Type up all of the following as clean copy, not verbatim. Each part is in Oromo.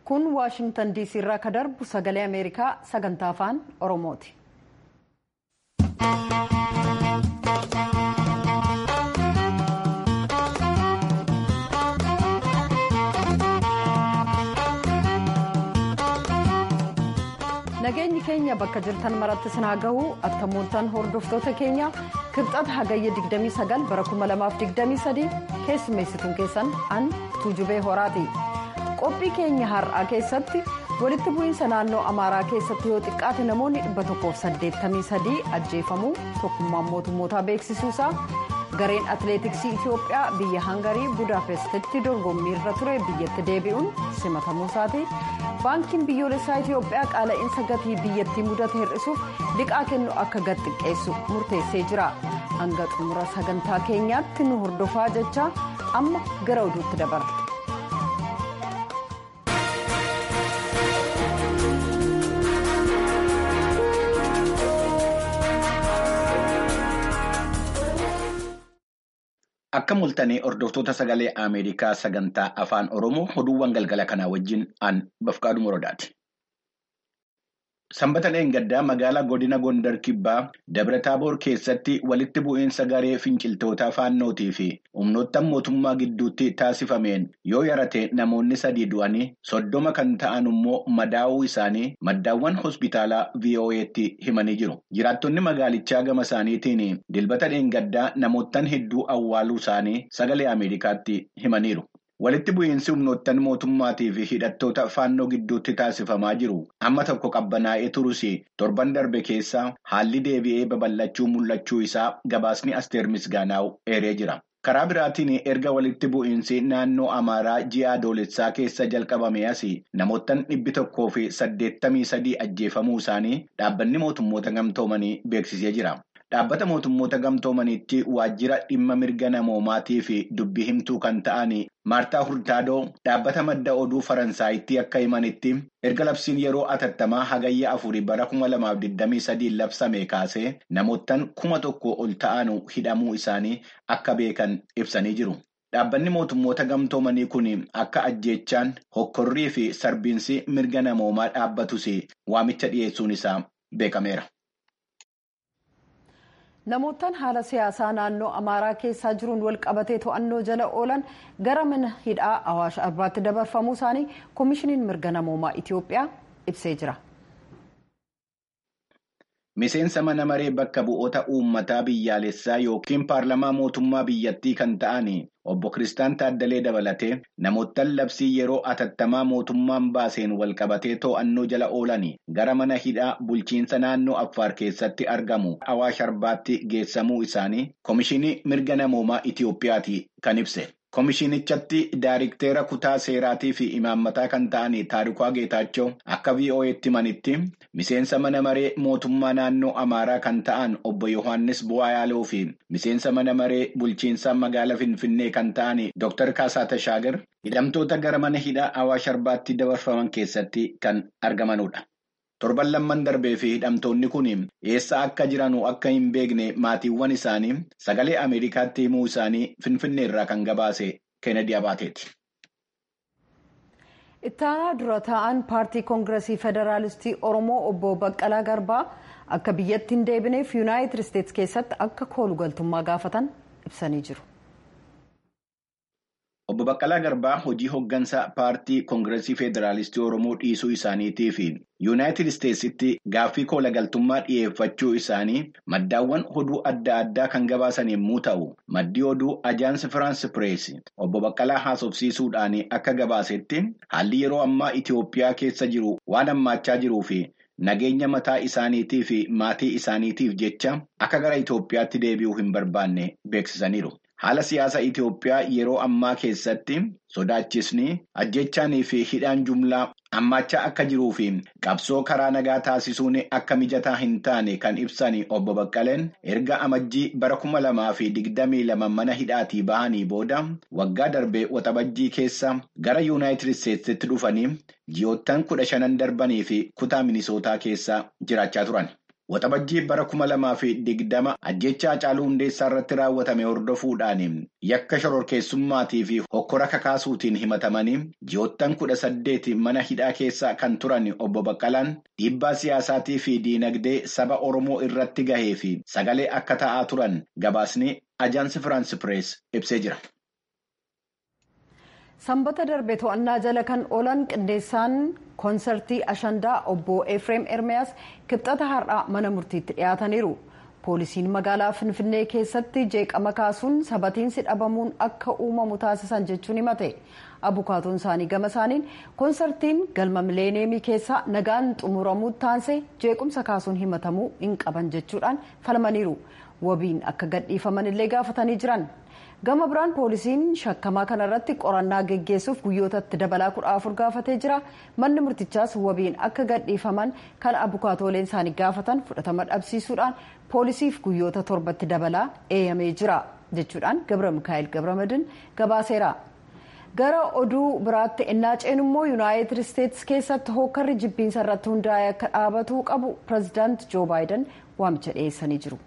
Kun Waashingtan DC irraa ka darbu sagalee Ameerikaa sagantaa afaan Oromooti. Nageenyi keenya bakka jirtan maratti sinaa gahu attamooltan hordoftoota keenya kibxata hagayya 29 bara 2023 keessummeessituun keessan an Tuujubee Horaati. Qophii keenya har'aa keessatti walitti bu'iinsa naannoo Amaaraa keessatti yoo xiqqaate namoonni 183 ajjeefamuu tokkummaan mootummootaa beeksisuusaa gareen atileetiksii Itoophiyaa biyya Hangarii Budaapestitti dorgommii irra ture biyyatti deebi'uun simatamuusaati. Baankiin biyyoolessaa Itoophiyaa qaala'insa gatii biyyattii mudate hir'isuuf liqaa kennu akka gad xiqqeessu murteessee jira. Hanga xumura sagantaa keenyaatti nu hordofaa jecha amma gara oduutti dabarra. Akka mul'atanii hordoftoota sagalee Ameerikaa sagantaa afaan Oromoo oduuwwan galgala kanaa wajjin an Bafqaaduu Morodaati. Sanbata dheengaddaa magaalaa godina Gondar Kibbaa Dabra Taaboor keessatti walitti bu'iinsa garee finciltoota faannootii fi humnoottan mootummaa gidduutti taasifameen yoo yarate namoonni 3 du'anii 30 kan ta'an immoo madaa'uu isaanii maddaawwan hospitaalaa VOA'tti himanii jiru. Jiraattonni magaalichaa gama isaaniitiin dilbata dheengaddaa namoottan hedduu awwaaluu isaanii sagalee Ameerikaatti himaniiru. Walitti bu'iinsi humnoottan mootummaatii fi hidhattoota faannoo gidduutti taasifamaa jiru amma tokko qabbanaa'ee turus torban darbe keessa haalli deebi'ee babal'achuu mul'achuu isaa gabaasni Asteer Misgaanaaw eeree jira. Karaa biraatiin erga walitti bu'iinsi naannoo Amaaraa ji'a Adoolessaa keessa jalqabame asii namoottan 183 ajjeefamuu isaanii dhaabbanni mootummoota gamtoomanii beeksisee jira. Dhaabbata mootummoota gamtoomaniitti waajjira dhimma mirga namoomaatii fi dubbii himtuu kan ta'an Maartaa Hurtaadoo dhaabbata madda oduu Faransaayitti akka himanitti erga labsiin yeroo atattamaa hagayya 4 bara 2023 labsame kaasee namoottan 1,000 ol ta'an hidhamuu isaanii akka beekan ibsanii jiru. Dhaabbanni mootummoota gamtoomanii kun akka ajjeechaan hokkorrii fi sarbiinsi mirga namoomaa dhaabbatus waamicha dhiyeessuun isaa beekameera. Namoottan haala siyaasaa naannoo Amaaraa keessaa jiruun wal qabatee to'annoo jala oolan gara mana hidhaa Awaash Arbaatti dabarfamuu isaanii Koomishiniin Mirga Namoomaa Itoophiyaa ibsee jira. Miseensa mana maree bakka bu'oota uummataa biyyaalessaa yookiin paarlamaa mootummaa biyyattii kan ta'an obbo Kiristaan Taaddalee dabalatee namoottan labsii yeroo atattamaa mootummaan baaseen wal qabatee to'annoo jala oolan gara mana hidhaa bulchiinsa naannoo Affaar keessatti argamu Awaash Arbaatti geessamuu isaanii Koomishinii Mirga Namoomaa Itoophiyaati kan ibse. Koomishinichatti Daayirikteera kutaa seeraatii fi imaammataa kan ta'an Taarikaa Geetaachoo akka VOA'tti himanitti miseensa mana maree mootummaa naannoo Amaaraa kan ta'an obbo Yohaannis Bu'aayaaloo fi miseensa mana maree bulchiinsa magaalaa Finfinnee kan ta'an Dr. Kaasaa Tashaagar hidhamtoota gara mana hidhaa Awaash Arbaatti dabarfaman keessatti kan argamanudha. Torban lamman darbee fi hidhamtoonni kun eessa akka jiranuu akka hin beekne maatiiwwan isaanii sagalee Ameerikaatti himuu isaanii Finfinnee irraa kan gabaase Kennedy Abaateeti. Ittaanaa dura taa'an paartii Koongireesii Federaalistii Oromoo obbo Baqqalaa Garbaa akka biyyatti hin deebineef Yuunaayitid Isteetsi keessatti akka koolugaltummaa gaafatan ibsanii jiru. Obbo Baqqalaa Garbaa hojii hooggansa paartii Koongireesii Federaalistii Oromoo dhiisuu isaaniitii fi Yuunaayitid Isteetsitti gaaffii koolagaltummaa dhiyeeffachuu isaanii maddaawwan oduu adda addaa kan gabaasan yommuu ta'u, maddii oduu Ajaansi Firaansi Pirees obbo Baqqalaa haasofsiisuudhaan akka gabaasetti haalli yeroo ammaa Itoophiyaa keessa jiru waan hammaachaa jiruu fi nageenya mataa isaaniitii fi maatii isaaniitiif jecha akka gara Itoophiyaatti deebi'uu hin barbaanne beeksisaniiru. Haala siyaasa Itoophiyaa yeroo ammaa keessatti sodaachisni ajjechaanii fi hidhaan jumlaa hammaachaa akka jiruu fi qabsoo karaa nagaa taasisuun akka mijataa hin taane kan ibsan obbo Baqqaleen erga amajjii bara 2022 mana hidhaatii bahanii booda waggaa darbee waxabajjii keessa gara Yuunaayitid Isteetsitti dhufanii ji'oottan 15 darbanii fi kutaa Minisootaa keessa jiraachaa turan. Waxabajjii bara 2020 ajjeechaa Haacaaluu Hundeessaa irratti raawwatame hordofuudhaan yakka shororkeessummaatii fi hokkora kakaasuutiin himatamanii ji'oottan 18 mana hidhaa keessa kan turan obbo Baqqalaan dhiibbaa siyaasaatii fi diinagdee saba Oromoo irratti gahee fi sagalee akka ta'aa turan gabaasni Ajaansi Firaansi Pirees ibsee jira. Sanbata darbe to'annaa jala kan oolan qindeessaan koonsartii Ashandaa obbo Efreem Ermiyaas kibxata har'aa mana murtiitti dhiyaataniiru. Poolisiin magaalaa Finfinnee keessatti jeeqama kaasuun sabatiinsi dhabamuun akka uumamu taasisan jechuun himate. Abukaatoon isaanii gama isaaniin koonsartiin galma mileeneemii keessaa nagaan xumuramuu taanse jeequmsa kaasuun himatamuu hin qaban jechuudhaan falmaniiru. Wabiin akka gadhiifaman illee gaafatanii jiran. Gama biraan poolisiin shakkamaa kanarratti qorannaa geggeessuuf guyyootatti dabalaa 14 gaafatee jira. Manni murtichaas wabiin akka gadhiifaman kan abukaatooleen isaanii gaafatan fudhatama dhabsiisuudhaan poolisiif guyyoota 7tti dabalaa eeyyamee jira jechuudhaan Gabra Mikaa'el Gabramadin gabaaseera. Gara oduu biraatti innaa ceenummoo Yuunaayitid Isteetsi keessatti hokkarri jibbiinsa irratti hundaa'ee akka dhaabatuu qabu pireezidaanti Joo Baayiden waamicha dhiyeessanii jiru.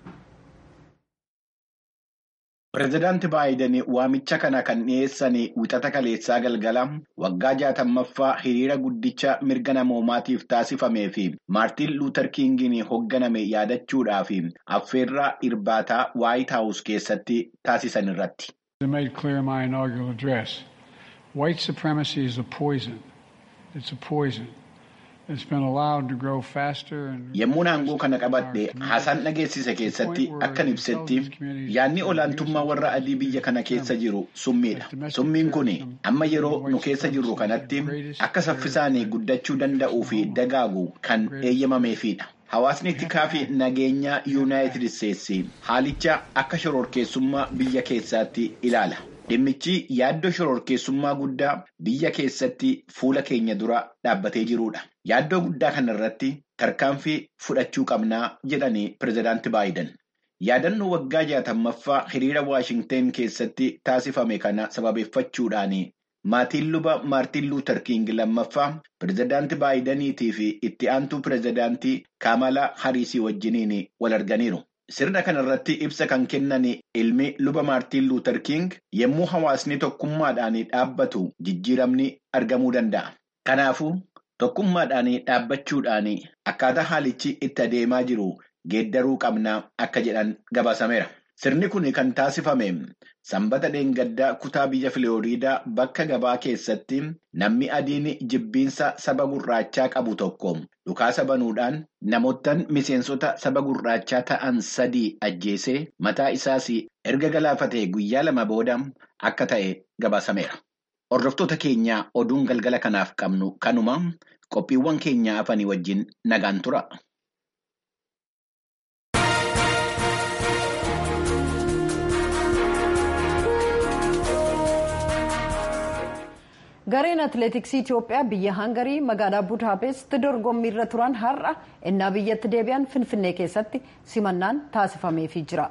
Pireezidaanti Baayiden waamicha kana kan dhiyeessan wixata kaleessaa galgala waggaa 60ffaa hiriira guddicha mirga namoomaatiif taasifamee fi Maartiin Luuter Kingiin hoogganame yaadachuudhaaf affeerraa irbaataa Waayit Haawus keessatti taasisan irratti. I made clear in my inaugural address, white supremacy is a poison. It's a poison. It's been allowed to grow faster and... Yemmuu aangoo kana qabadhe haasaan dhageessise keessatti akkan ibsetti yaadni olaantummaa warra adii biyya kana keessa jiru summiidha. Summiin kun amma yeroo nu keessa jirru kanatti akka saffisaan guddachuu danda'uu fi dagaagu kan eeyyamameefidha. Hawaasni tikaa fi nageenya Yuunaayitid Isteetsi haalicha akka shororkeessummaa biyya keessaatti ilaala. Dhimmichi yaaddoo shororkeessummaa guddaa biyya keessatti fuula keenya dura dhaabbatee jirudha. Yaaddoo guddaa kanarratti tarkaanfii fudhachuu qabnaa jedhanii pireezidaanti Baayiden. Yaadannoo waggaa 60ffaa hiriira Waashingteen keessatti taasifame kana sababeeffachuudhaan maatiin luba Maartiin Luuter King lammaffaa pireezidaanti Baayideniitii fi itti aantuu pireezidaantii Kaamalaa Hariisii wajjiniin wal arganiiru. Sirna kanarratti ibsa kan kennan ilmi luba Maartiin Luuter King yemmuu hawaasni tokkummaadhaan dhaabbatu jijjiiramni argamuu danda'a. Kanaafuu tokkummaadhaan dhaabbachuudhaan akkaataa haalichi itti adeemaa jiru geeddaruu qabnaa akka jedhan gabaasameera. Sirni kun kan taasifame sanbata dheengaddaa kutaa biyya Filooriidaa bakka gabaa keessatti namni adiin jibbiinsa saba gurraachaa qabu tokko dhukaasa banuudhaan namoottan miseensota saba gurraachaa ta'an 3 ajjeesee mataa isaas erga galaafatee guyyaa 2 booda akka ta'e gabaasameera. Hordoftoota keenya oduun galgala kanaaf qabnu kanuma qophiiwwan keenya hafanii wajjin nagaan tura. Gareen atileetiksii Itoophiyaa biyya Hangarii magaalaa Budaapest dorgommii irra turan har'a innaa biyyatti deebi'an Finfinnee keessatti simannaan taasifameefii jira.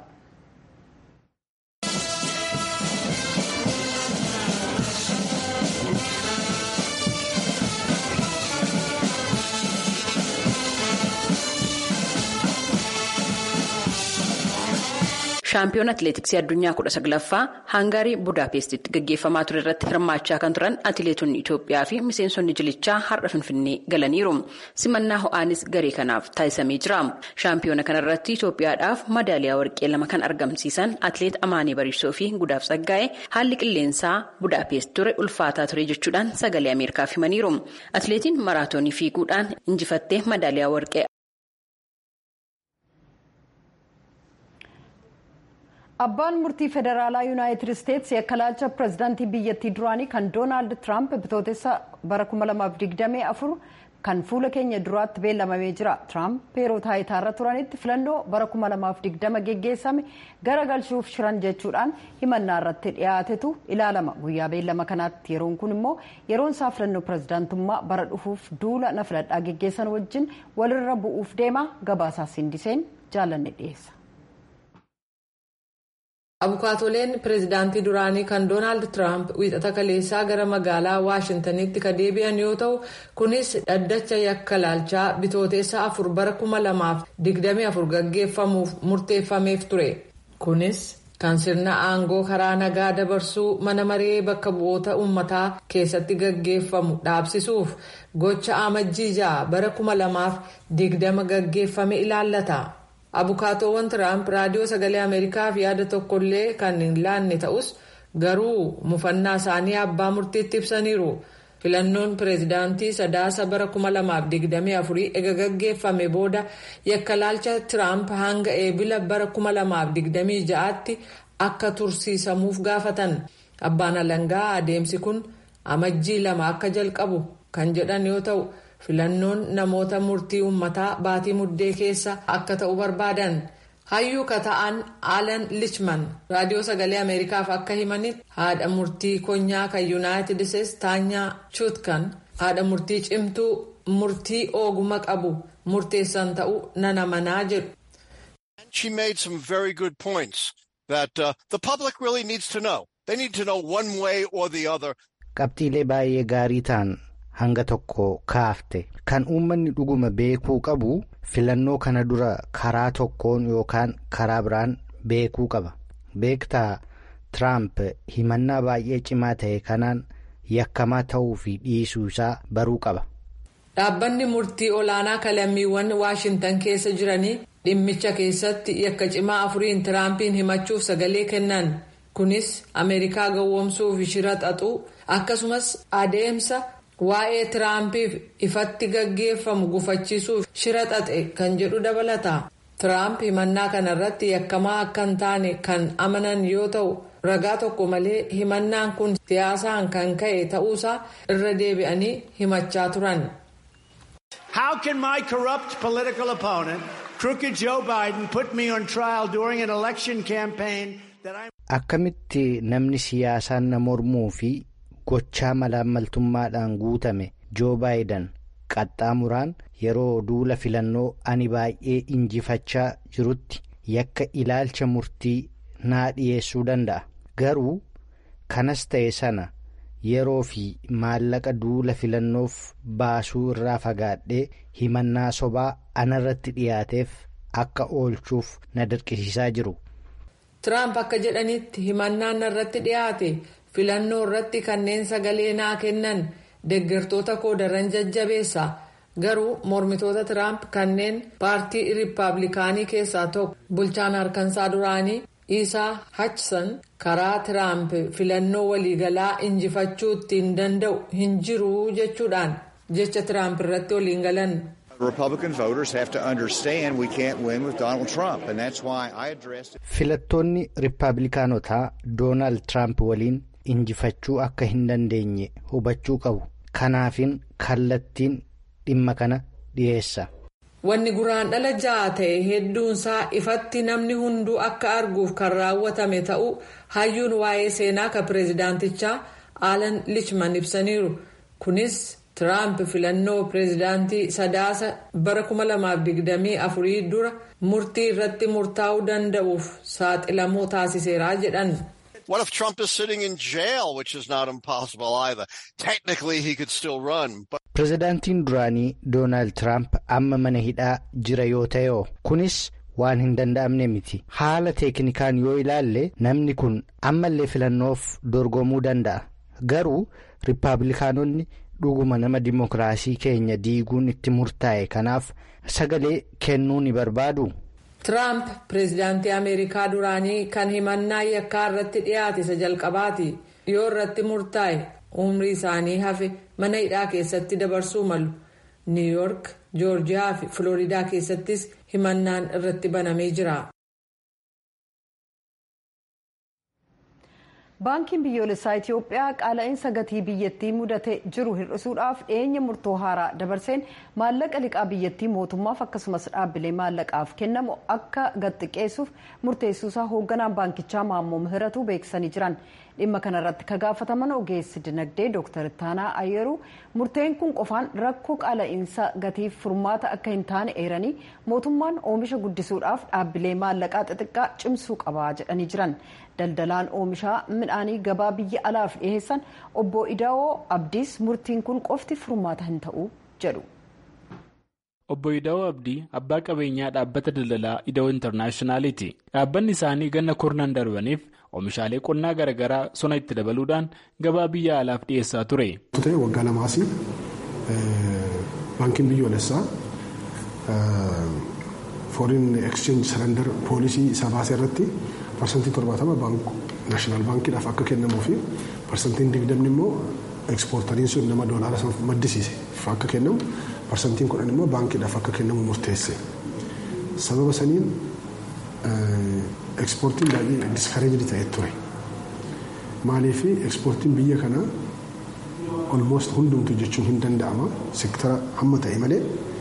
Shaampiyoon atileetiksii addunyaa 19ffaa Hangarii Budaapestitti gaggeeffamaa ture irratti hirmaachaa kan turan atileetonni Itoophiyaa fi miseensonni jilichaa har'a Finfinnee galaniiru. Simannaa ho'aanis garee kanaaf taasisamee jira. Shaampiyoona kanarratti Itoophiyaadhaaf madaaliyaa warqee 2 kan argamsiisan atileet Amaanee Bariisoo fi Gudaaf Saggaa'ee haalli qilleensaa Budaapest ture ulfaataa ture jechuudhaan sagalee Ameerikaaf himaniiru. Atileetiin maraatoonii fiiguudhaan injifattee madaaliyaa warqee Abbaan murtii federaalaa Yuunaayitid Isteetsi yakkalaalcha pireezidaantii biyyattii duraanii kan Doonaald Tiraamp bitootessa bara 2024 kan fuula keenya duraatti beellamamee jira. Tiraamp yeroo taayitaarra turanitti filannoo bara 2020 geggeessame garagalchuuf shiran jechuudhaan himannaa irratti dhiyaatetu ilaalama. Guyyaa beellama kanaatti yeroon kun immoo yeroon isaa filannoo pireezidaantummaa bara dhufuuf duula na filadhaa geggeessan wajjin walirra bu'uuf deema. Gabaasaa Sindiseen jaalanne dhiyeessa. abukaatoleen pireezidaantii duraanii kan doonaald tiraamp wiixata kaleessaa gara magaalaa waashintanitti ka deebi'an yoo ta'u kunis dhaddacha yakka laalchaa bitooteessa 4 bara 2024 gaggeeffamuuf murteeffameef ture. Kunis kan sirna aangoo karaa nagaa dabarsuu mana maree bakka bu'oota uummataa keessatti gaggeeffamu dhaabsisuuf gocha amajjii 6 bara 2020 gaggeeffame ilaallata. Abukaatoowwan Tiraamp raadiyoo sagalee Ameerikaaf yaada tokkollee kan hin laanne ta'us garuu mufannaa isaanii abbaa murtiitti ibsaniiru. Filannoon pireezidaantii sadaasa bara 2024 ega gaggeeffame booda yakka laalcha Tiraamp hanga eebila bara 2026tti akka tursiisamuuf gaafatan. Abbaan alangaa adeemsi kun amajjii 2 akka jalqabu kan jedhan yoo ta'u filannoon namoota murtii uummataa baatii muddee keessa akka ta'u barbaadan. Hayyuu ka ta'an Alan Lichman raadiyoo sagalee Ameerikaaf akka himanitti haadha murtii konyaa kan Yuunaayitid Isteetsi Taanyaa Chutkan haadha murtii cimtuu murtii ogummaa qabu murteessan ta'uu nan amanaa jedhu. She made some very good points that the public really needs to know. They need to know one way or the other. Qabxiilee baay'ee gaarii ta'an hanga tokko kaafte kan uummanni dhuguma beekuu qabu filannoo kana dura karaa tokkoon yookaan karaa biraan beekuu qaba. Beektaa Tiraamp himannaa baay'ee cimaa ta'e kanaan yakkamaa ta'uu fi dhiisuu isaa baruu qaba. Dhaabbanni murtii olaanaa kalammiiwwan Waashintan keessa jiranii dhimmicha keessatti yakka cimaa 4 Tiraampiin himachuuf sagalee kennan. Kunis Ameerikaa gowwoomsuuf shira xaxuu akkasumas adeemsa waa'ee Tiraampiif ifatti gaggeeffamu gufachiisuuf shira xaxe kan jedhu dabalata. Tiraamp himannaa kanarratti yakkamaa akka hin taane kan amanan yoo ta'u ragaa tokko malee himannaan kun siyaasaan kan ka'e ta'uusaa irra deebi'anii himachaa turan. How can my corrupt political opponent, crooked Joe Biden, put me on trial during an election campaign that I'm... Akkamitti namni siyaasaan na mormuu fi gochaa malaammaltummaadhaan guutame Joo Baayiden qaxxaamuraan yeroo duula filannoo ani baay'ee injifachaa jirutti yakka ilaalcha murtii naa dhiyeessuu danda'a. Garuu kanas ta'e sana yeroo fi maallaqa duula filannoof baasuu irraa fagaadhee himannaa sobaa anarratti dhiyaateef akka oolchuuf na dirqisiisaa jiru. Tiraamp akka jedhanitti himannaan irratti dhiyaate filannoo irratti kanneen sagalee naa kennan deeggartoota koo daran jajjabeessa. Garuu mormitoota Tiraamp kanneen paartii Riippaabilikaanii keessaa tokko bulchaan harkansaa duraanii Isaa Hachsan karaa Tiraamp filannoo waliigalaa injifachuu ittiin danda'u hin jiru jechuudhaan jecha Tiraamp irratti waliin galan. Republican voters have to understand we can't win with Donald Trump, and that's why I addressed it. Filattoonni Riippaabilikaanotaa Doonaald Tiraamp waliin injifachuu akka hin dandeenye hubachuu qabu. Kanaafin kallattiin dhimma kana dhiyeessa. Wanni guraandhala 6 ta'e hedduunsaa ifatti namni hunduu akka arguuf kan raawwatame ta'uu hayyuun waa'ee seenaa ka pireezidaantichaa Alan Lichman ibsaniiru. Kunis Tiraamp filannoo pireezidaantii sadaasa bara 2024 dura murtii irratti murtaa'uu danda'uuf saaxilamuu taasiseera jedhan. What if Trump is sitting in jail, which is not impossible either? Technically, he could still run. But... Pireezidaantiin duraanii Doonaald Tiraamp amma mana hidhaa jira yoo ta'e kunis waan hin danda'amne miti. Haala teeknikaan yoo ilaalle namni kun ammallee filannoof dorgomuu danda'a. Garuu Riippaabilikaanonni dhuguma nama dimokiraasii keenya diiguun itti murtaa'e kanaaf sagalee kennuu ni barbaadu. Tiraamp pireezidaantii Ameerikaa duraanii kan himannaa yakkaa irratti dhiyaate isa jalqabaati. Yoo irratti murtaa'e umrii isaanii hafe mana hidhaa keessatti dabarsuu malu. Niw Yoork, Joorjiyaa fi Filooriidaa keessattis himannaan irratti banamee jira. Baankiin biyyoolessaa Itoophiyaa qaala'insa gatii biyyattii mudate jiru hir'isuudhaaf dhiyeenya murtoo haaraa dabarseen maallaqa liqaa biyyattii mootummaaf akkasumas dhaabbilee maallaqaaf kennamu akka gad xiqqeessuuf murteessuusaa hoogganaan baankichaa Maammoo Mihiratu beeksisanii jiran. dhimma kanarratti ka gaafataman ogeessi dinagdee Dr. Ittaanaa Ayyeeruu murteen kun qofaan rakkoo qaala'insa gatiif furmaata akka hin taane eeranii mootummaan oomisha guddisuudhaaf dhaabbilee maallaqaa xixiqqaa cimsuu qaba jedhanii jiran. Daldalaan oomishaa midhaanii gabaa biyya alaaf dhiyeessan obbo Idaa'oo Abdiis murtiin kun qofti furmaata hin ta'u jedhu. Obbo Idaa'oo Abdii abbaa qabeenyaa dhaabbata daldalaa Idaa'oo Intarnaashinaaliiti. Dhaabbanni isaanii ganna kurnan darbaniif oomishaalee qonnaa garaagaraa sona itti dabaluudhaan gabaa biyya alaaf dhiyeessaa ture. Waggaa lamaas baankiin biyyoolessaa foreign exchange surrender poolisii isaa baasee irratti parsantii 70 naashinaal baankiidhaaf akka kennamuu fi parsantiin 20 immoo ekspoortariin sun nama doolaara maddisiise akka kennamu. Parsantiin 10 immoo baankiidhaaf akka kennamu murteesse. Sababa saniin ekspoortiin baay'ee diskareejdi ta'ee ture. Maaliif ekspoortiin biyya kanaa almost hundumtu jechuun hin danda'ama. Sektara hamma ta'e malee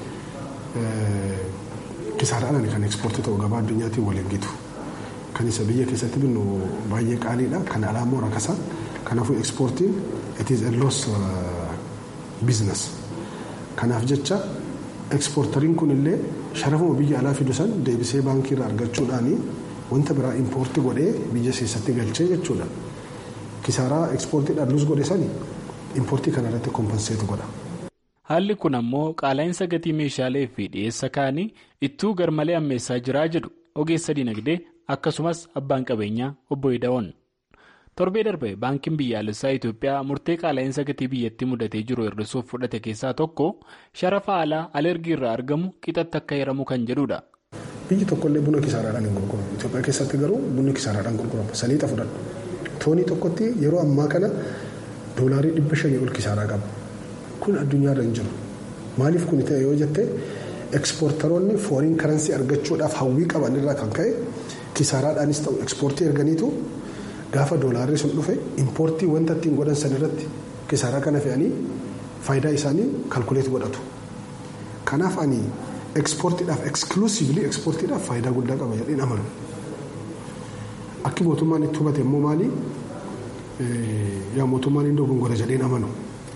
kisaaraadhaan kan ekspoortii ta'u gabaa addunyaatiin waliin gitu. Kan isa biyya keessatti binnu baay'ee qaaliidha. Kan alaa immoo rakasa. Kanaafuu ekspoortiin it is a loss business. Kanaaf jecha ekspoortariin kun illee sharafuma biyya alaa fidu san deebisee baankii irraa argachuudhaan wanta biraa impoortii godhee biyya keessatti galchee jechuudha. Kisaaraa ekspoortiidhaan luus godhe sani impoortii kanarratti kompenseetu godha. Haalli kun ammoo qaala'insa gatii meeshaalee fi dhiyeessa kaanii ittuu garmalee ammeessaa jiraa jedhu ogeessa dinagdee akkasumas abbaan qabeenyaa obbo Idaa'oon. Torbee darbe baankiin biyyaalessaa Itoophiyaa murtee qaala'insa gatii biyyattii mudatee jiru hir'isuuf fudhate keessaa tokko sharafa alaa alergii irraa argamu qixatti akka hiramu kan jedhudha. Biyyi tokkollee buna kisaaraadhaan hin gurguramu. Itoophiyaa keessatti garuu bunni kisaaraadhaan gurgurama. Saliixa fudhadhu. Toonii tokkotti yeroo ammaa kana doolaarii 500 ol kisaaraa qaba. Kun addunyaarra hin jiru. Maaliif kun ta'e yoo jette ekspoortaroonni fooriin karansii argachuudhaaf hawwii qaban irraa kan ka'e kisaaraadhaanis ta'u ekspoortii erganiitu gaafa doolaarri sun dhufe impoortii wanta ittiin godhan san irratti kisaaraa kana fe'anii faayidaa isaanii kalkuleet godhatu. Kanaaf ani ekspoortiidhaaf eksklusiivli ekspoortiidhaaf faayidaa guddaa qaba jedheen amanu. Akki mootummaan itti hubate immoo maali? Yaa mootummaan hin dogongora jedheen amanu.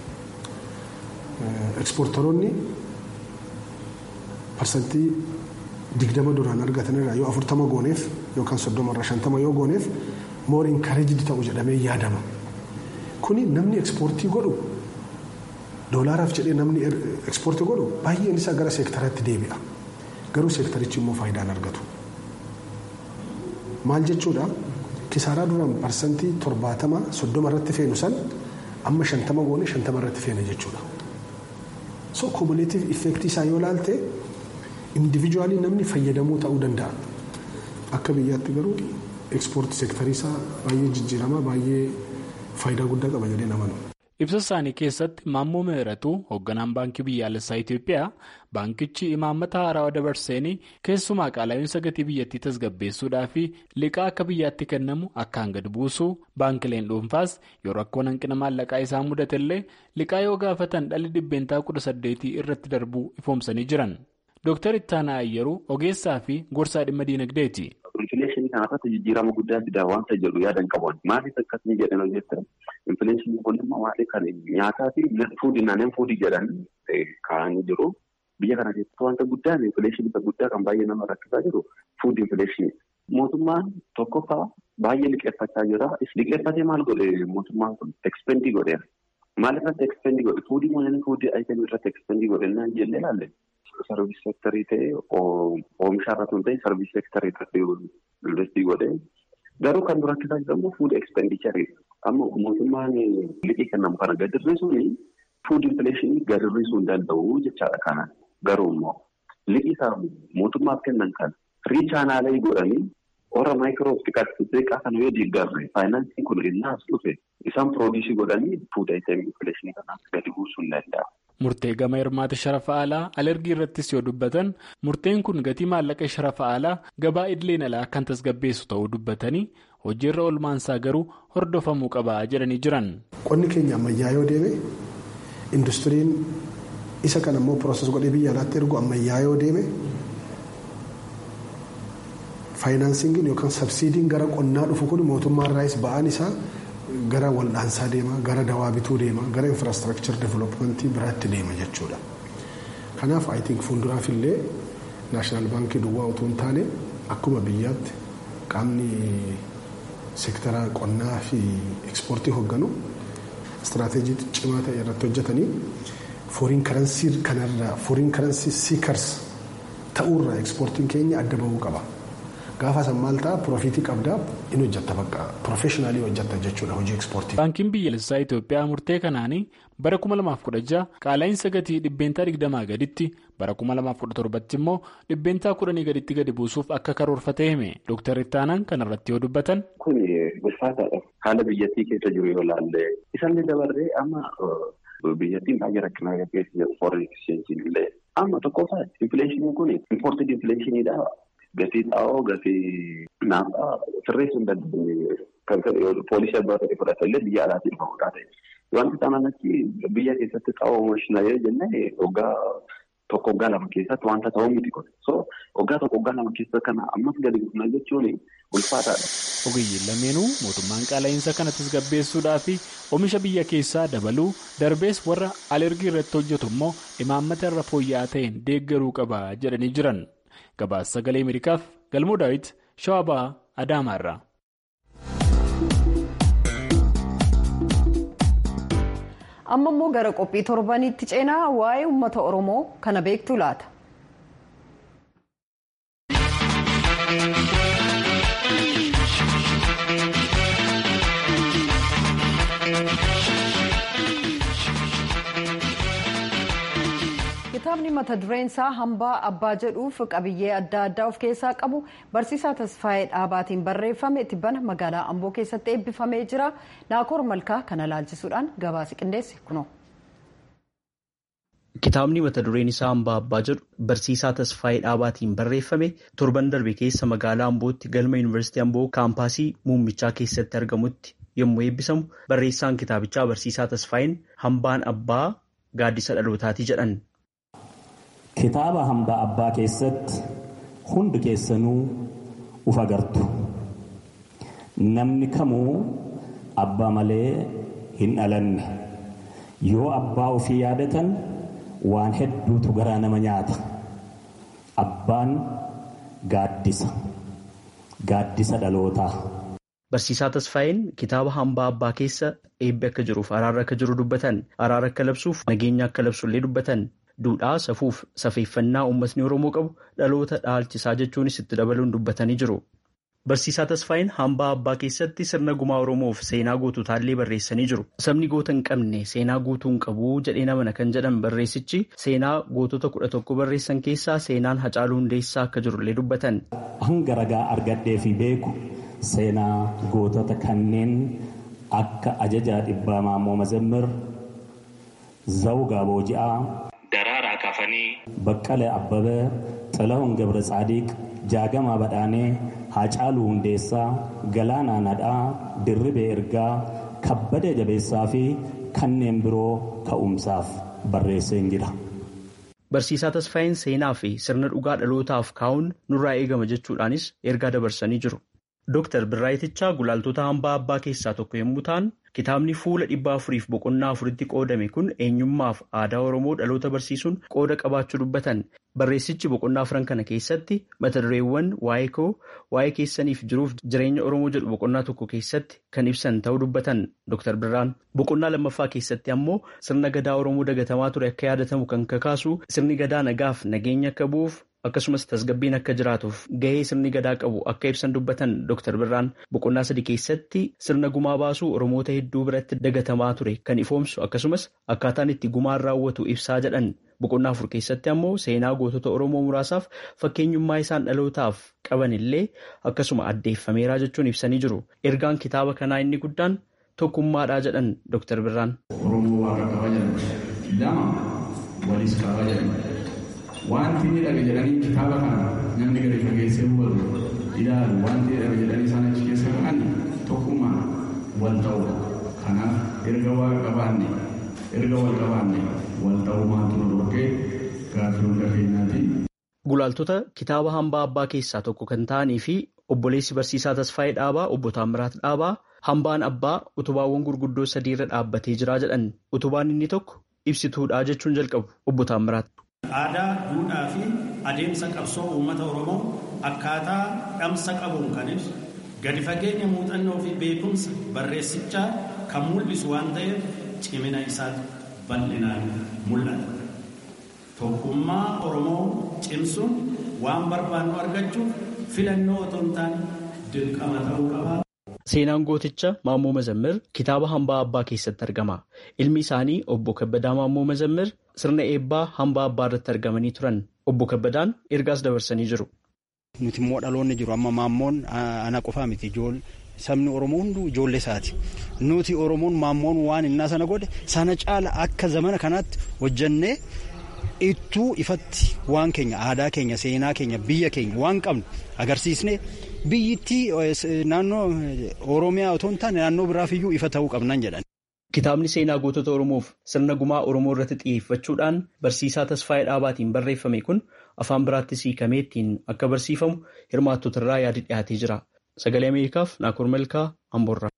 Ekspoortaroonni parsantii 20 duraan argatan irraa yoo 40 gooneef yookaan 30 irraa 50 yoo gooneef more encouraged ta'u jedhamee yaadama. Kuni namni ekspoortii godhu doolaaraaf jedhee namni ekspoortii godhu baay'een isaa gara seektaraatti deebi'a. Garuu seektarichi immoo faayidaan argatu. Maal jechuudha? Kisaaraa duraan parsantii 70 30 irratti feenu san amma 50 goone 50 irratti feena jechuudha. So cumulative effect isaa yoo ilaalte individually namni fayyadamuu ta'uu danda'a. Akka biyyaatti garuu ekspoortii seektarii isaa baay'ee jijjiirama baay'ee faayidaa guddaa qaba jedhee namanu. Ibsa isaanii keessatti Maammoo Mihiratuu hoogganaan baankii biyyaalessaa Itoophiyaa baankichi imaammata haarawaa dabarseenii keessumaa qaala'insa gatii biyyattii tasgabbeessuudhaa fi liqaa akka biyyaatti kennamu akkaan gad buusuu baankileen dhuunfaas yoo rakkoon hanqina maallaqaa isaa mudatellee liqaa yoo gaafatan dhalli dhibbeentaa 18 irratti darbuu ifoomsanii jiran. Dr. Ittaanaa Ayyeeruu ogeessaa fi gorsaa dhimma diinagdeeti. Infileeshinii kanarratti jijjiirama guddaa fidaa waanta jedhu yaadan qaban. Maaliif akkasii jedhan hojjetan? Infileeshinii kun immoo maali kan nyaataa fi fuudii naanneen fuudii jedhan kaa'anii jiru. Biyya kana keessatti wanta guddaan infileeshinii guddaa kan baay'ee nama rakkisaa jiru fuudii infileeshinii. Mootummaan tokkoffaa baay'ee liqeeffachaa jira. Liqeeffatee maal godhe mootummaan kun ekspendii godheera. Maal irratti ekspendii godhe? Fuudii mootummaan fuudii ayitemii irratti ekspendii godhe naan jennee ilaalle. Sarviis seektarii ta'ee oomisha irratti hundee sarviis seektarii irratti investii godhee garuu kan dura rakkisaa jedhamu fuud ekspendicharii amma mootummaan liqii kennamu kana gadi hir'isuun fuud infileeshinii gadi hir'isuu hin danda'u jechaadha kana garuu immoo liqii isaa mootummaaf kennan kan riichaanaalee godhanii warra maayikiroof xiqqaa kana yoo deeggarre faayinaansiin kun innaas dhufe isaan piroodiisii godhanii fuud ayitemii infileeshinii kana gadi buusuu hin danda'a. Murtee gama hirmaata sharafa alaa alergii irrattis yoo dubbatan murteen kun gatii maallaqa sharafa alaa gabaa idileen alaa kan tasgabbeessu ta'uu dubbatanii hojiirra oolmaansaa garuu hordofamuu qaba jedhanii jiran. Qonni keenya ammayyaa yoo deeme industiriin isa kan ammoo pirooses godhee biyya alaatti ergu ammayyaa yoo deeme faayinaansiingiin yookaan sabsiidiin gara qonnaa dhufu kun mootummaa irraas ba'aan isaa gara wal'aansaa deema, gara dawaa bituu deema, gara infrastructure developmentii biraatti deema jechuudha. Kanaaf I think fuulduraaf illee naashinaal baankii duwwaa utuu hin taane akkuma biyyaatti qaamni seektara qonnaa fi ekspoortii hoogganu istiraatejii cimaa ta'e irratti hojjetanii fooriin karansii kanarraa fooriin karansii siikars ta'uurraa ekspoortiin keenya adda bahuu qaba. Gaafa san maal ta'a piroofitii qabdaa in hojjetta bakka pirofeeshinaalii hojjetta jechuudha hojii ekspoortii. Baankiin biyyaalessaa Itoophiyaa murtee kanaanii bara 2016 qaala'insa gatii dhibbeentaa 20 gaditti bara 2017 immoo dhibbeentaa 10 gaditti gadi buusuuf akka karoorfatee hime Dr. Ittaanaan kanarratti yoo dubbatan. Kun ulfaataadha. Haala biyyattii keessa jiru yoo ilaalle isaan dabarree amma biyyattiin baay'ee rakkinaa gaggeessaa jiru foreign exchange illee amma tokkoffaa infleeshiniin kun imported infleeshiniidha. Gatii xaa'oo gatii naafaa sirreessuu hin dandeenye kan poolisii abbaa ta'e fudhata illee biyya alaatiin ba'uudhaa ta'e. Wanti xaanaatti biyya keessatti xaa'oo oomishna yoo jenne waggaa lama keessatti wanta ta'uu miti kun. So waggaa lama keessa kana ammas gadi guddaa jechuun ulfaataadha. Ogeeyyiin lameenuu mootummaan qaala'insa kana tasgabbeessuudhaa fi oomisha biyya keessaa dabaluu darbees warra alergii irratti hojjetu immoo imaammata irra fooyya'aa ta'een deeggaruu qaba jedhanii jiran. Gabaasa sagalee Ameerikaaf Galmoo Daawit Shawaa Adaamaarraa. Amma immoo gara qophii torbaniitti ceenaa waa'ee uummata Oromoo kana beektu laata? Kitaabni mata dureen isaa hambaa abbaa jedhuuf qabiyyee adda addaa of keessaa qabu barsiisaa Tasfaayee Dhaabaatiin barreeffame tibbana magaalaa Amboo keessatti eebbifamee jira. Naakoor Malkaa kana laalchisuudhaan gabaasa qindeesse kunoo. Kitaabni mata dureen isaa hambaa abbaa jedhu barsiisaa Tasfaayee Dhaabaatiin barreeffame torban darbe keessa magaalaa Ambootti galma Yuunivarsiitii Amboo kaampaasii muummichaa keessatti argamutti yommuu eebbisamu barreessaan kitaabichaa barsiisaa Tasfaayeen hambaan abbaa gaaddisa dhalootaati jedhan. Kitaaba hambaa abbaa keessatti hundi keessanuu uf agartu. Namni kamuu abbaa malee hin dhalanne. Yoo abbaa ofii yaadatan waan hedduutu garaa nama nyaata. Abbaan gaaddisa dhalootaa. Barsiisaa Tasfaayeen kitaaba hambaa abbaa keessa eebbi akka jiruuf araara akka jiru dubbatan. Araara akka labsuuf nageenya akka labsullee dubbatan. Duudhaa safuuf safeeffannaa uummatni Oromoo qabu dhaloota dhaalchisaa jechuunis itti dabaluun dubbatanii jiru. Barsiisaa Tasfaayeen hambaa abbaa keessatti sirna gumaa Oromoof seenaa guututaallee barreessanii jiru. Sabni goota hin qabne seenaa guutuu hin qabu jedhee namana kan jedhan barreessichi seenaa gootota 11 barreessan keessaa seenaan Hacaaluu Hundeessaa akka jirullee dubbatan. Hanga ragaa argadhee fi beeku seenaa gootota kanneen akka ajajaa dhibbaa Maammoo Mazammir, Zawgaa Booji'aa, Daraaraa Kafanii, Baqqalee Abbabee, Xilahun Gabra Tsaadiq, Jaagamaa Badhaanee, Hacaaluu Hundeessaa, Galaanaa Nadhaa, Dirribee Ergaa, Kabbadee Jabeessaa fi kanneen biroo ka'umsaaf barreessee jira. Barsiisaa Tasfaayeen seenaa fi sirna dhugaa dhalootaaf kaa'uun nurraa eegama jechuudhaanis ergaa dabarsanii jiru. Dr. Birraayitichaa gulaaltota hambaa abbaa keessaa tokko yommuu ta'an, kitaabni fuula 400 boqonnaa 4tti qoodame kun eenyummaaf aadaa Oromoo dhaloota barsiisuun qooda qabaachuu dubbatan. Barreessichi boqonnaa 4 kana keessatti mata dureewwan waa'ee koo, waa'ee keessaniif jiruuf jireenya Oromoo jedhu boqonnaa tokko keessatti kan ibsan ta'uu dubbatan Dr. Birraan. Boqonnaa lammaffaa keessatti ammoo sirna gadaa Oromoo dagatamaa ture akka yaadatamu kan kakaasu sirni gadaa nagaaf nageenya akka bu'uuf akkasumas tasgabbiin akka jiraatuuf gahee sirni gadaa qabu akka ibsan dubbatan Dr. Birraan boqonnaa 3 keessatti sirna gumaa baasuu Oromoota hedduu biratti dagatamaa ture kan ifoomsu akkasumas akkaataan itti gumaan raawwatu ibsaa jedhan. Boqonnaa 4 keessatti ammoo seenaa gootota Oromoo muraasaaf fakkeenyummaa isaan dhalootaaf qaban illee akkasuma addeeffameeraa jechuun ibsanii jiru. Ergaan kitaaba kanaa inni guddaan tokkummaadhaa jedhan Dr. Birraan. Oromoo waaqa qaba jedhama. Lama walis qaba jedhama. Wanti inni dhabe jedhanii kitaaba kana namni gadi fageessee hubatu ilaalu wanti dhabe jedhanii isaan achi keessa ka'an tokkummaa wal ta'uudha. Kanaaf erga waaqa qabaanne wal ta'uu maatu nu dhorkee gaaffii hunda keenyaati. Gulaaltota kitaaba hambaa abbaa keessaa tokko kan ta'anii fi Obboleessi barsiisaa Tasfaayee Dhaabaa obbo Taammiraat Dhaabaa hambaan abbaa utubaawwan gurguddoo 3 irra dhaabbatee jira jedhan. Utubaan inni tokko ibsituudhaa jechuun jalqabu obbo Taammiraat. Aadaa, duudhaa fi adeemsa qabsoo uummata Oromoo akkaataa dhamsa qabuun kan ibsu gadi fageenya muuxannoo fi beekumsa barreessichaa kan mul'isu waan ta'eef cimina isaa bal'inaan mul'ata. Tokkummaa Oromoo cimsuun waan barbaannu argachuuf filannoo otoo hin taane dirqama ta'uu qaba. Seenaan gooticha Maammoo Mazammir kitaaba hambaa abbaa keessatti argama. Ilmi isaanii obbo Kabbadaa Maammoo Mazammir sirna eebbaa hambaa abbaa irratti argamanii turan. Obbo Kabbadaan ergaas dabarsanii jiru. Nuti immoo dhaloonni jiru amma maammoon ana qofaa miti sabni Oromoo hunduu ijoollee isaati. Nuti Oromoon maammoon waan innaa sana godhe sana caala akka zamana kanaatti hojjannee ittuu ifatti waan keenya aadaa keenya seenaa keenya biyya keenya waan qabnu agarsiisne biyyittii naannoo Oromiyaa otoo hin taane naannoo biraafiyyuu ifa ta'uu qabnan jedhan. Kitaabni seenaa gootota Oromoof sirna gumaa Oromoo irratti xiyyeeffachuudhaan barsiisaa Tasfaayee Dhaabaatiin barreeffame kun afaan biraattis hiikamee ittiin akka barsiifamu hirmaattota irraa yaadi dhiyaatee jira. Sagalee Ameerikaaf Naakoor Malkaa Amboorraa.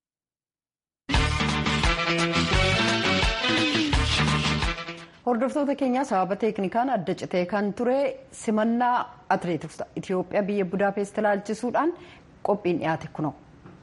Hordoftoota keenya sababa teeknikaan adda citee kan ture simannaa atileetota Itoophiyaa biyya Budaapest ilaalchisuudhaan qophiin dhiyaate kunoo.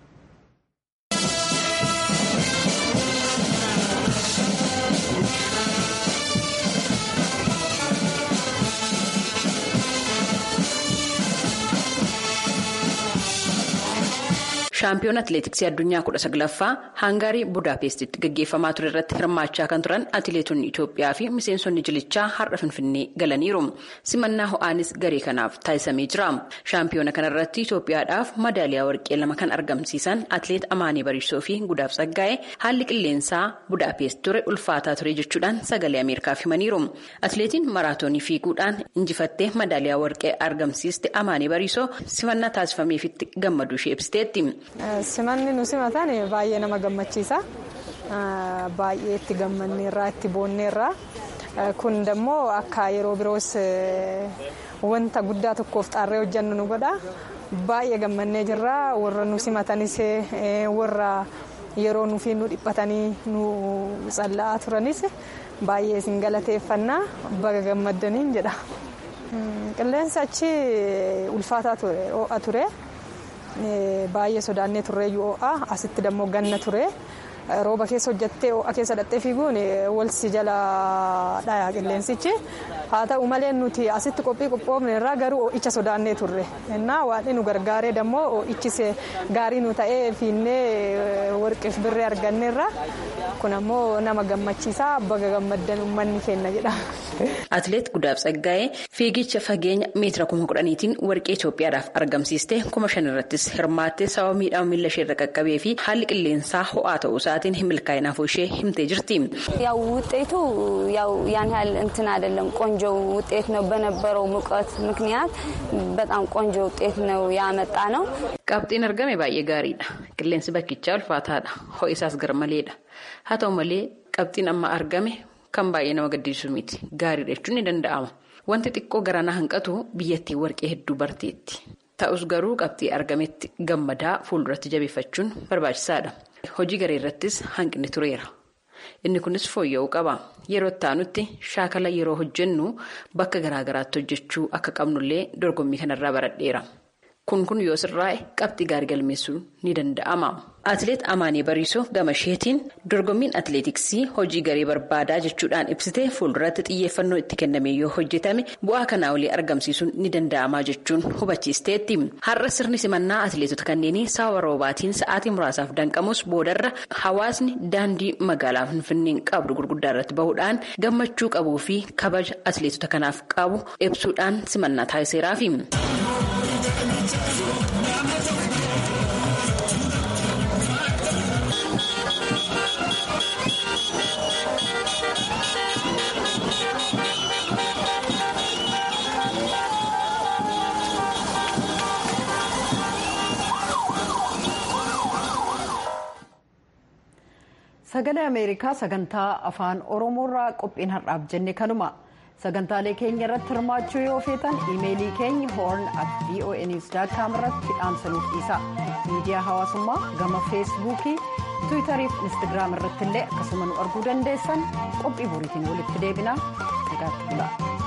Shaampiyoon atileetiksii addunyaa 19ffaa Haangaarii Budaapestitti gaggeeffamaa ture irratti hirmaachaa kan turan atileetonni Itoophiyaa fi miseensonni jilichaa har'a Finfinnee galaniiru. Simannaa ho'aanis garee kanaaf taasisamee jira. Shaampiyoona kanarratti Itoophiyaadhaaf madaaliyaa warqee 2 kan argamsiisan atileet Amaanii Bariisoo fi Gudaaf Saggaa'ee haalli qilleensaa Budaapest ture ulfaataa ture jechuudhaan sagalee Ameerikaaf himaniiru. Atileetiin maraatoonii fiiguudhaan injifattee madaaliyaa warqee argamsiiste Amaanii Bariisoo simannaa taasifameefitti gammaduu ishee ibsiteetti. Simanni nu simatan baay'ee nama gammachiisa. Baay'ee itti gammanneerraa itti boonneerraa. Kun immoo akka yeroo biroos wanta guddaa tokkoof xaarree hojjannu nu godha. Baay'ee gammannee jirra. Warra nu simatanis warra yeroo nufi nu dhiphatanii nu tsalla'aa turanis baay'ee isin galateeffannaa baga gammaddaniin jedha. Qilleensa achi ulfaataa ture. Baay'ee sodaannee turreeyyuu ho'a asitti dammoo ganna ture rooba keessa hojjattee ho'a keessa dhattee fiiguun walsi jala dhaya qilleensichi haa ta'u malee nuti asitti qophoofne irraa garuu ho'icha sodaannee turre innaa waan nu gargaaree dammoo ho'ichis gaarii nu ta'ee fiinnee warqeef birree arganneerra kun ammoo nama gammachiisaa baga gammaddan uummanni kenna jedha. Atileet Gudaaf Saggaa'ee fiigicha fageenya meetira 10,000tiin warqee Itoophiyaadhaaf argamsiiste 5,000 irrattis hirmaattee sababa miidhama miila ishee irra qaqqabee fi haalli qilleensaa ho'aa ta'uu isaatiin hin milkaa'inaaf ishee himtee jirti. ያው ውጤቱ ያው ያን ያህል እንትን አይደለም ቆንጆ ውጤት ነው በነበረው ሙቀት ምክንያት በጣም ቆንጆ ውጤት ነው ያመጣ ነው። qabxiin argame baay'ee gaariidha. Qilleensi bakkichaa ulfaataadha. Ho'isaas garmaleedha. Haa ta'u malee qabxiin amma argame kan baay'ee nama gaddisiisu miti. Gaariidha jechuun ni danda'ama. Wanti xiqqoo garanaa hanqatu biyyattii warqee hedduu barteetti. Ta'us garuu qabxii argametti gammadaa fuulduratti jabeeffachuun barbaachisaadha. Hojii garee irrattis hanqinni tureera. Inni kunis fooyya'uu qaba. Yeroo itti aanutti shaakala yeroo hojjennu bakka garaagaraatti hojjechuu akka qabnullee dorgommii kanarraa baradheera. Kun yoo sirraa'e qabxii gaarii galmeessuu ni danda'ama. Atileet Amaanii Bariisoo gama isheetiin dorgommiin atileetiksii hojii garee barbaadaa jechuudhaan ibsitee fuulduratti xiyyeeffannoo itti kenname yoo hojjetame bu'aa kanaa olii argamsiisuun ni danda'ama jechuun hubachiisteetti. Har'a sirni simannaa atileetota kanneenii sababa roobaatiin sa'aatii muraasaaf danqamus boodarra hawaasni daandii magaalaa Finfinneen qabdu gurguddaa irratti bahuudhaan gammachuu qabuu fi kabaja atileetota kanaaf qabu ibsuudhaan simannaa taasiseeraafi. Sagalee Ameerikaa sagantaa afaan Oromoorraa qophiin har'aaf jenne kanuma sagantaalee keenya irratti hirmaachuu yoo feetan iimeelii keenya horn@voanews.com irratti dhaamsanuuf dhiisa. miidiyaa hawaasummaa gama feesbuukii tiwiitarii fi instaagiraam irratti illee akkasuma nu arguu dandeessan. qophii boriitiin walitti deebinaa nagaatti bulaa.